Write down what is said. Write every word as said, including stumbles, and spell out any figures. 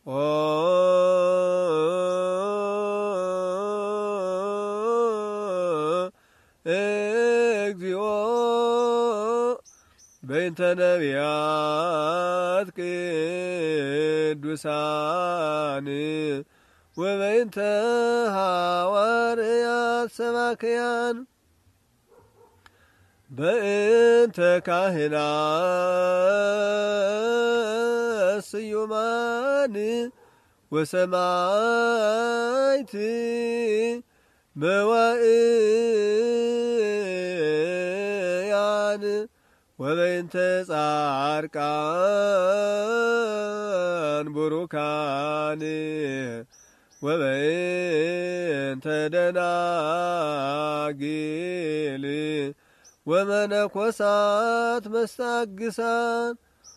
እግዚኦ በእንተ ነቢያት ቅዱሳን ወበእንተ ሐዋርያት ሰባክያን በእንተ ካህናት ስዩማን ወሰማዕት መዋዕያን ወበእንተ ጻድቃን ቡሩካን ወበእንተ ደናግል ወመነኮሳት መሳግሳን